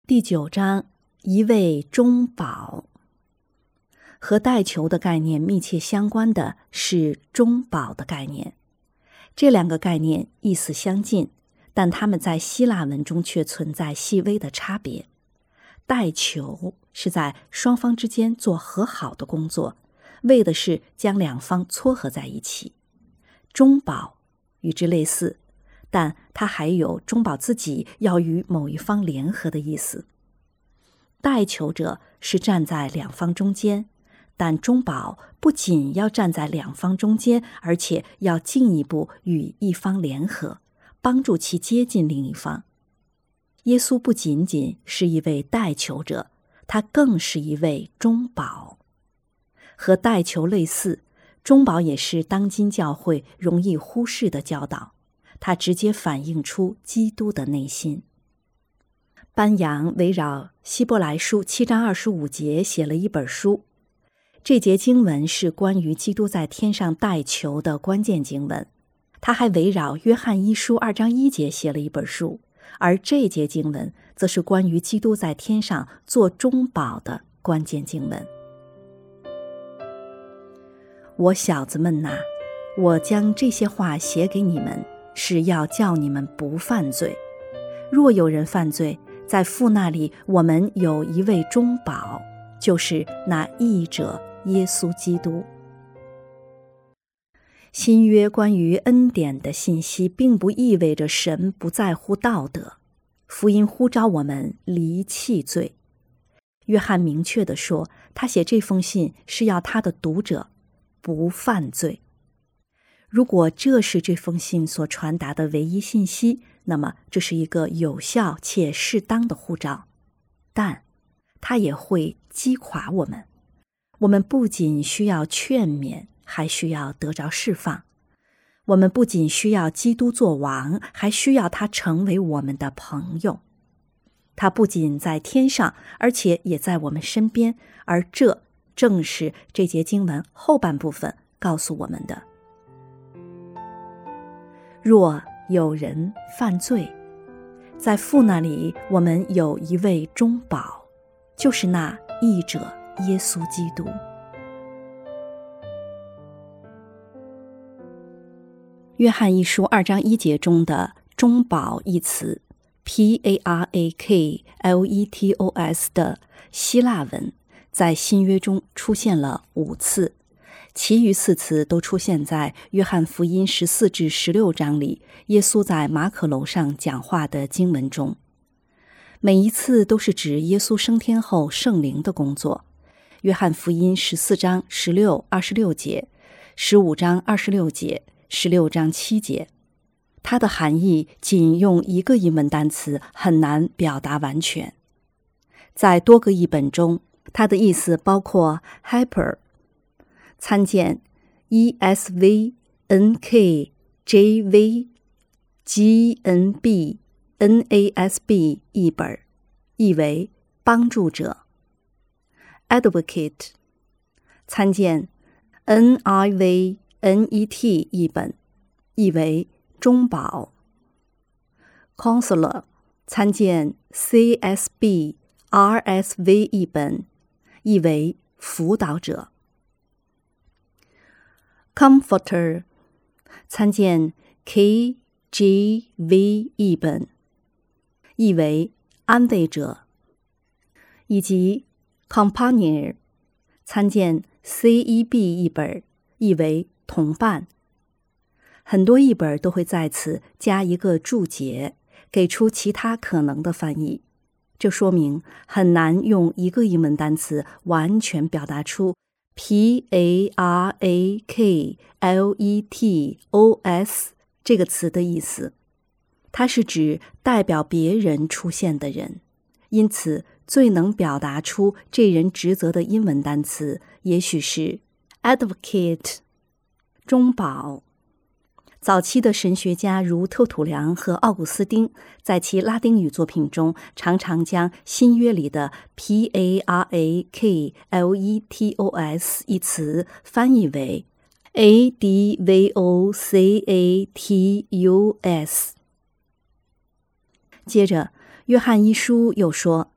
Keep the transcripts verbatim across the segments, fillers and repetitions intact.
第九章，一位中保。和代求的概念密切相关的是中保的概念。这两个概念意思相近，但它们在希腊文中却存在细微的差别。代求是在双方之间做和好的工作，为的是将两方撮合在一起。中保与之类似，但它还有中保自己要与某一方联合的意思。代求者是站在两方中间，但中保不仅要站在两方中间，而且要进一步与一方联合，帮助其接近另一方。耶稣不仅仅是一位代求者，他更是一位中保。和代求类似，中保也是当今教会容易忽视的教导，它直接反映出基督的内心。班扬围绕希伯来书七章二十五节写了一本书，这节经文是关于基督在天上代求的关键经文。他还围绕约翰一书二章一节写了一本书，而这节经文则是关于基督在天上做中保的关键经文。我小子们哪，我将这些话写给你们，是要叫你们不犯罪。若有人犯罪，在父那里我们有一位中保，就是那义者耶稣基督。新约关于恩典的信息并不意味着神不在乎道德，福音呼召我们离弃罪。约翰明确地说，他写这封信是要他的读者不犯罪。如果这是这封信所传达的唯一信息，那么这是一个有效且适当的呼召，但它也会击垮我们。我们不仅需要劝勉，还需要得着释放。我们不仅需要基督做王，还需要他成为我们的朋友。他不仅在天上，而且也在我们身边，而这正是这节经文后半部分告诉我们的。若有人犯罪，在父那里我们有一位中保，就是那义者耶稣基督。约翰一书二章一节中的中保一词 P A R A K L E T O S 的希腊文在新约中出现了五次，其余四次都出现在约翰福音十四至十六章里耶稣在马可楼上讲话的经文中。每一次都是指耶稣升天后圣灵的工作。约翰福音十四章十六、二十六节，十五章二十六节，十六章七节。它的含义仅用一个英文单词很难表达完全。在多个译本中，它的意思包括 hyper， 参见 E S V N K J V G N B N A S B 译本，译为帮助者。Advocate， 参见 N I V N E T 译本，译为中保。Counselor， 参见 C S B R S V 译本，译为辅导者。Comforter， 参见 K G V 译本，译为安慰者。以及Companion， 参见 C E B 译本，译为同伴。很多译本都会在此加一个注解，给出其他可能的翻译。这说明很难用一个英文单词完全表达出 P A R A K L E T O S 这个词的意思。它是指代表别人出现的人，因此最能表达出这人职责的英文单词也许是 advocate， 中保。早期的神学家如特土良和奥古斯丁在其拉丁语作品中常常将新约里的 P A R A K L E T O S 一词翻译为 A D V O C A T U S。 接着约翰一书又说，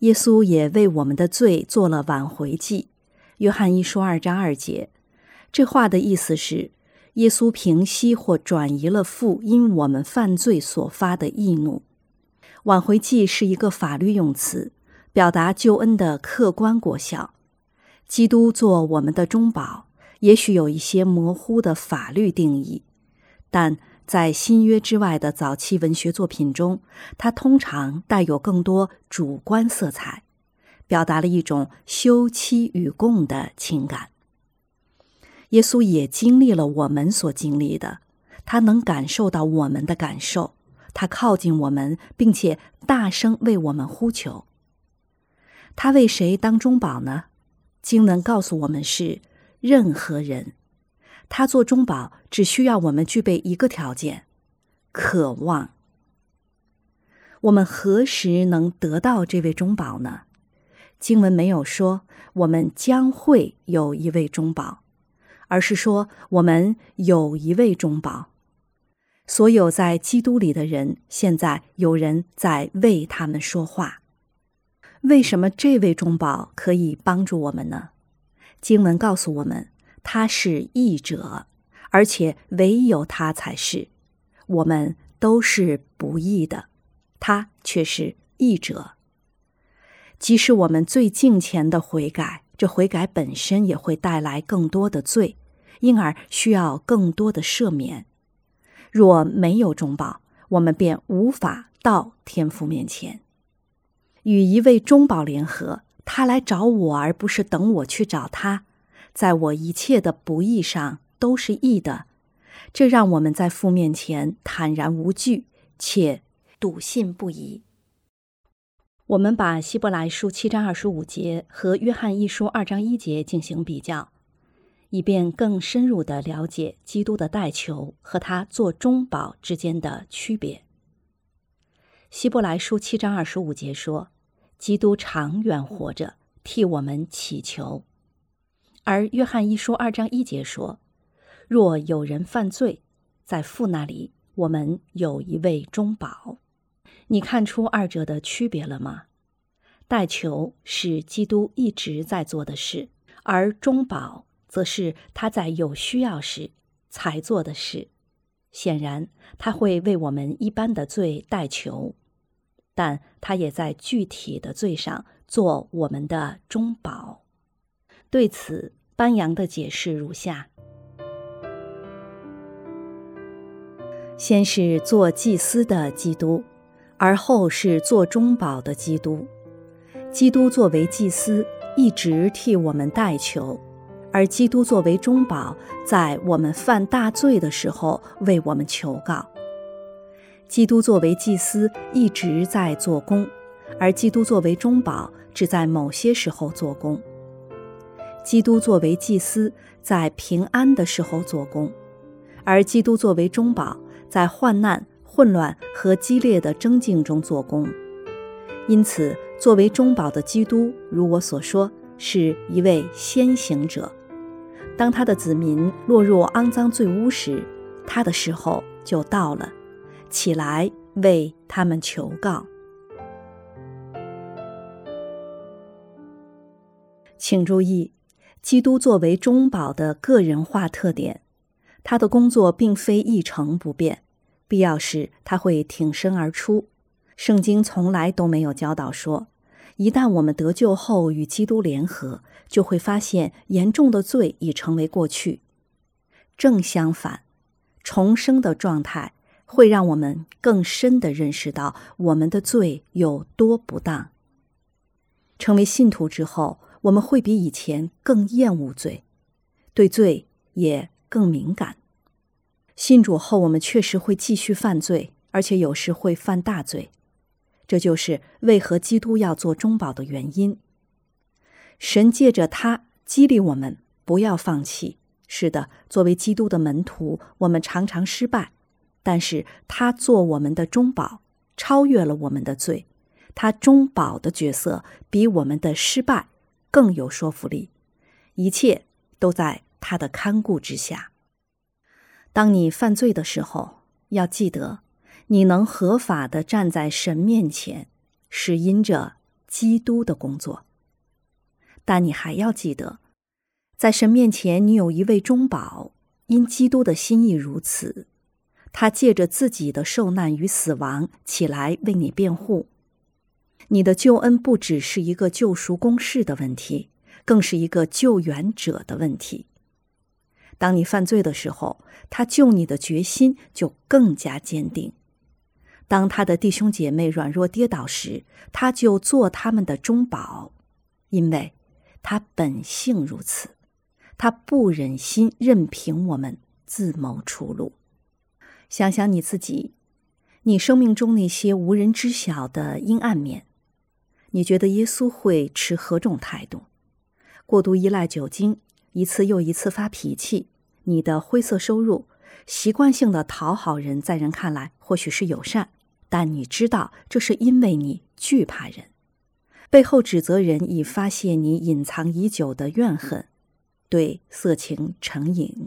耶稣也为我们的罪做了挽回祭。约翰一书二章二节，这话的意思是，耶稣平息或转移了父因我们犯罪所发的义怒。挽回祭是一个法律用词，表达救恩的客观果效。基督做我们的中保，也许有一些模糊的法律定义，但在新约之外的早期文学作品中，它通常带有更多主观色彩，表达了一种休戚与共的情感。耶稣也经历了我们所经历的，他能感受到我们的感受，他靠近我们，并且大声为我们呼求。他为谁当中保呢？经文告诉我们是任何人。他做中保只需要我们具备一个条件：渴望。我们何时能得到这位中保呢？经文没有说我们将会有一位中保，而是说我们有一位中保。所有在基督里的人，现在有人在为他们说话。为什么这位中保可以帮助我们呢？经文告诉我们，他是义者，而且唯有他才是。我们都是不义的，他却是义者。即使我们最敬虔的悔改，这悔改本身也会带来更多的罪，因而需要更多的赦免。若没有中保，我们便无法到天父面前。与一位中保联合，他来找我，而不是等我去找他，在我一切的不义上都是义的。这让我们在父面前坦然无惧，且笃信不疑。我们把希伯来书七章二十五节和约翰一书二章一节进行比较，以便更深入地了解基督的代求和他做中保之间的区别。希伯来书七章二十五节说，基督长远活着，替我们祈求。而约翰一书二章一节说，若有人犯罪，在父那里我们有一位中保。你看出二者的区别了吗？代求是基督一直在做的事，而中保则是他在有需要时才做的事。显然，他会为我们一般的罪代求，但他也在具体的罪上做我们的中保。对此，班扬的解释如下：先是做祭司的基督，而后是做中保的基督。基督作为祭司，一直替我们代求，而基督作为中保，在我们犯大罪的时候为我们求告。基督作为祭司一直在做工，而基督作为中保只在某些时候做工。基督作为祭司在平安的时候做工，而基督作为中保在患难、混乱和激烈的争竞中做工。因此，作为中保的基督，如我所说，是一位先行者。当他的子民落入肮脏罪污时，他的时候就到了，起来为他们求告。请注意，基督作为中保的个人化特点，他的工作并非一成不变，必要时他会挺身而出。圣经从来都没有教导说，一旦我们得救后与基督联合，就会发现严重的罪已成为过去。正相反，重生的状态会让我们更深地认识到我们的罪有多不当。成为信徒之后，我们会比以前更厌恶罪，对罪也更敏感。信主后，我们确实会继续犯罪，而且有时会犯大罪。这就是为何基督要做中保的原因。神借着他激励我们不要放弃。是的，作为基督的门徒，我们常常失败，但是他做我们的中保，超越了我们的罪。他中保的角色比我们的失败更有说服力，一切都在他的看顾之下。当你犯罪的时候，要记得，你能合法地站在神面前，是因着基督的工作。但你还要记得，在神面前你有一位中保，因基督的心意如此，他借着自己的受难与死亡起来为你辩护。你的救恩不只是一个救赎公事的问题，更是一个救援者的问题。当你犯罪的时候，他救你的决心就更加坚定。当他的弟兄姐妹软弱跌倒时，他就做他们的中保，因为他本性如此，他不忍心任凭我们自谋出路。想想你自己，你生命中那些无人知晓的阴暗面，你觉得耶稣会持何种态度？过度依赖酒精，一次又一次发脾气，你的灰色收入，习惯性的讨好人，在人看来或许是友善，但你知道这是因为你惧怕人，背后指责人以发泄你隐藏已久的怨恨，对色情成瘾。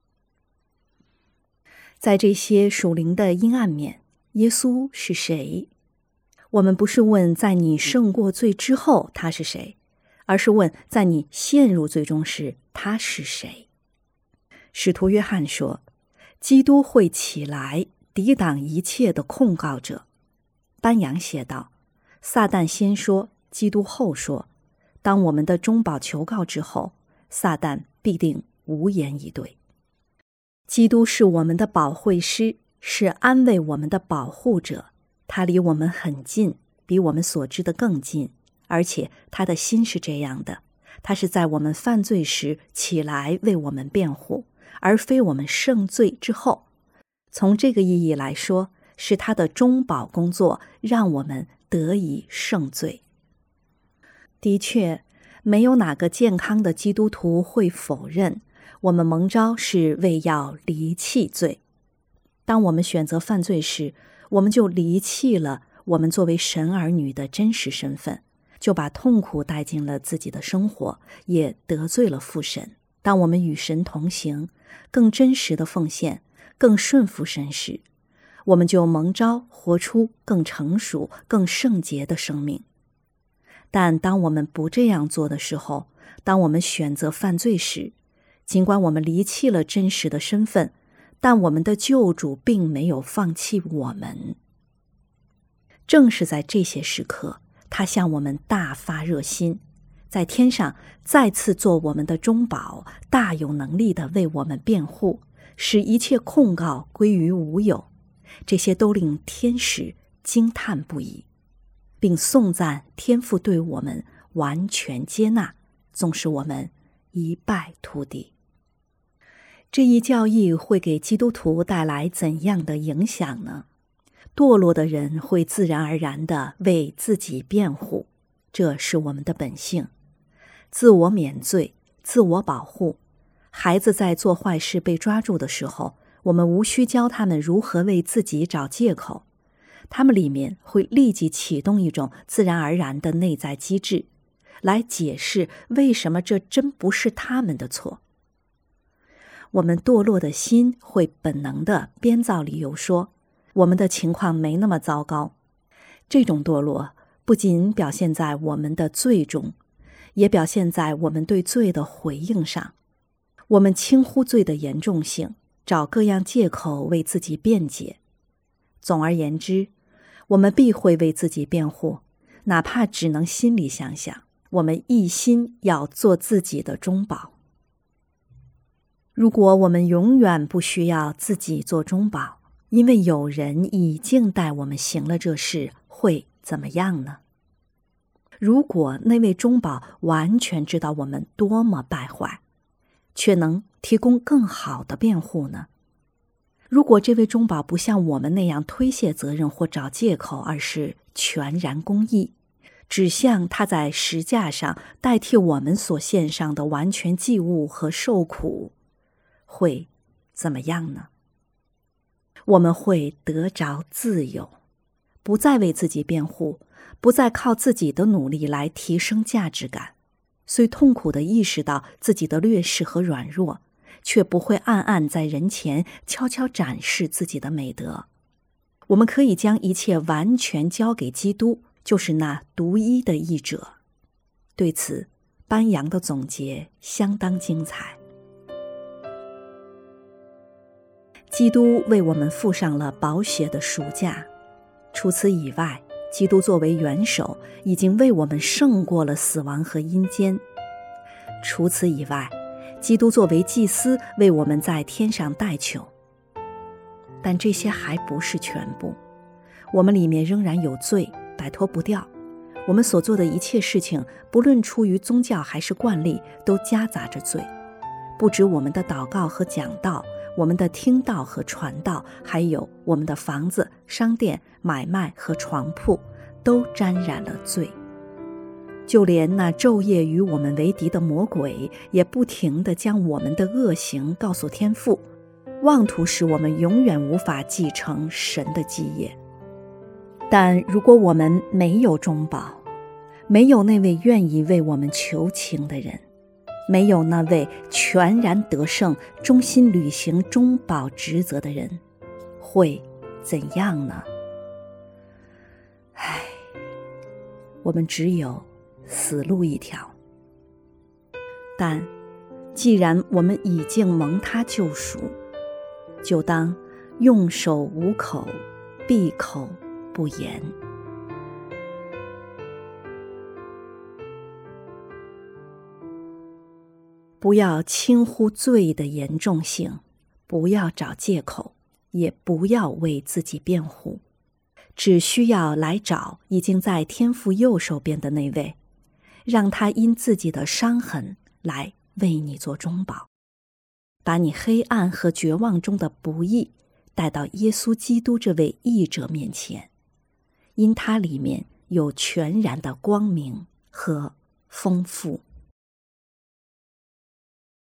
在这些属灵的阴暗面，耶稣是谁？我们不是问在你胜过罪之后他是谁，而是问在你陷入罪中时他是谁。使徒约翰说，基督会起来抵挡一切的控告者。班扬写道，撒旦先说，基督后说，当我们的中保求告之后，撒旦必定无言以对。基督是我们的保惠师，是安慰我们的保护者，他离我们很近，比我们所知的更近，而且他的心是这样的，他是在我们犯罪时起来为我们辩护，而非我们胜罪之后。从这个意义来说，是他的中保工作让我们得以胜罪。的确，没有哪个健康的基督徒会否认，我们蒙召是为要离弃罪。当我们选择犯罪时，我们就离弃了我们作为神儿女的真实身份，就把痛苦带进了自己的生活，也得罪了父神。当我们与神同行，更真实的奉献，更顺服神时，我们就蒙召活出更成熟、更圣洁的生命。但当我们不这样做的时候，当我们选择犯罪时，尽管我们离弃了真实的身份，但我们的救主并没有放弃我们。正是在这些时刻，他向我们大发热心，在天上再次做我们的中保，大有能力地为我们辩护，使一切控告归于无有。这些都令天使惊叹不已，并颂赞天父对我们完全接纳，纵使我们一败涂地。这一教义会给基督徒带来怎样的影响呢？堕落的人会自然而然地为自己辩护，这是我们的本性。自我免罪，自我保护。孩子在做坏事被抓住的时候，我们无需教他们如何为自己找借口，他们里面会立即启动一种自然而然的内在机制，来解释为什么这真不是他们的错。我们堕落的心会本能地编造理由说，我们的情况没那么糟糕。这种堕落不仅表现在我们的罪中，也表现在我们对罪的回应上。我们轻忽罪的严重性，找各样借口为自己辩解。总而言之，我们必会为自己辩护，哪怕只能心里想想，我们一心要做自己的中保。如果我们永远不需要自己做中保，因为有人已经带我们行了这事，会怎么样呢？如果那位中保完全知道我们多么败坏，却能提供更好的辩护呢？如果这位中保不像我们那样推卸责任或找借口，而是全然公义，只像他在石架上代替我们所献上的完全祭物和受苦，会怎么样呢？我们会得着自由，不再为自己辩护，不再靠自己的努力来提升价值感，虽痛苦地意识到自己的劣势和软弱，却不会暗暗在人前悄悄展示自己的美德。我们可以将一切完全交给基督， 就是那独一的义者。对此，班扬的总结相当精彩。基督为我们付上了宝血的赎价，除此以外，基督作为元首，已经为我们胜过了死亡和阴间。除此以外，基督作为祭司，为我们在天上代求。但这些还不是全部，我们里面仍然有罪，摆脱不掉。我们所做的一切事情，不论出于宗教还是惯例，都夹杂着罪。不止我们的祷告和讲道，我们的听道和传道，还有我们的房子、商店、买卖和床铺，都沾染了罪。就连那昼夜与我们为敌的魔鬼，也不停地将我们的恶行告诉天父，妄图使我们永远无法继承神的基业。但如果我们没有中保，没有那位愿意为我们求情的人，没有那位全然得胜、忠心履行中保职责的人，会怎样呢？唉，我们只有死路一条。但既然我们已经蒙他救赎，就当用手无口，闭口不言。不要轻忽罪的严重性，不要找借口，也不要为自己辩护，只需要来找已经在天父右手边的那位，让他因自己的伤痕来为你做中保，把你黑暗和绝望中的不义带到耶稣基督这位义者面前，因他里面有全然的光明和丰富。